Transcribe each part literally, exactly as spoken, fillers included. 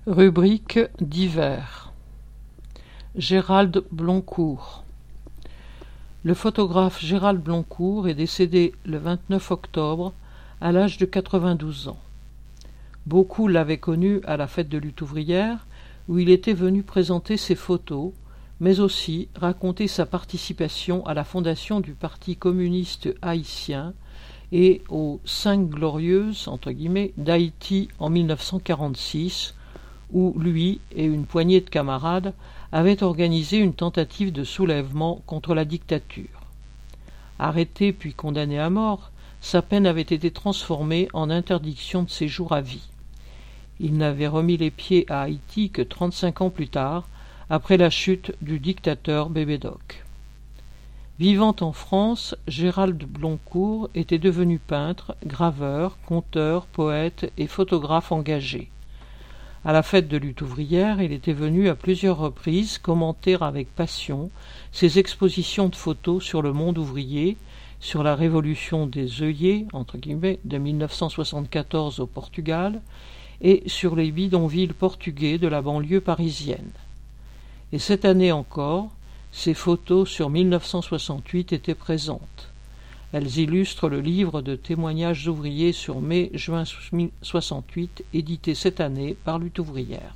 Rubrique divers. Gérald Bloncourt. Le photographe Gérald Bloncourt est décédé le vingt-neuf octobre à l'âge de quatre-vingt-douze ans. Beaucoup l'avaient connu à la fête de lutte ouvrière où il était venu présenter ses photos, mais aussi raconter sa participation à la fondation du Parti communiste haïtien et aux Cinq Glorieuses entre guillemets, d'Haïti en mille neuf cent quarante-six, où lui et une poignée de camarades avaient organisé une tentative de soulèvement contre la dictature. Arrêté puis condamné à mort, sa peine avait été transformée en interdiction de séjour à vie. Il n'avait remis les pieds à Haïti que trente-cinq ans plus tard, après la chute du dictateur Bébé Doc. Vivant en France, Gérald Bloncourt était devenu peintre, graveur, conteur, poète et photographe engagé. À la fête de lutte ouvrière, il était venu à plusieurs reprises commenter avec passion ses expositions de photos sur le monde ouvrier, sur la révolution des œillets entre guillemets, de mille neuf cent soixante-quatorze au Portugal et sur les bidonvilles portugais de la banlieue parisienne. Et cette année encore, ces photos sur mille neuf cent soixante-huit étaient présentes. Elles illustrent le livre de témoignages ouvriers sur mai-juin soixante-huit, édité cette année par Lutte ouvrière.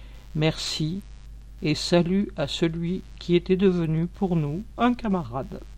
Merci et salut à celui qui était devenu pour nous un camarade.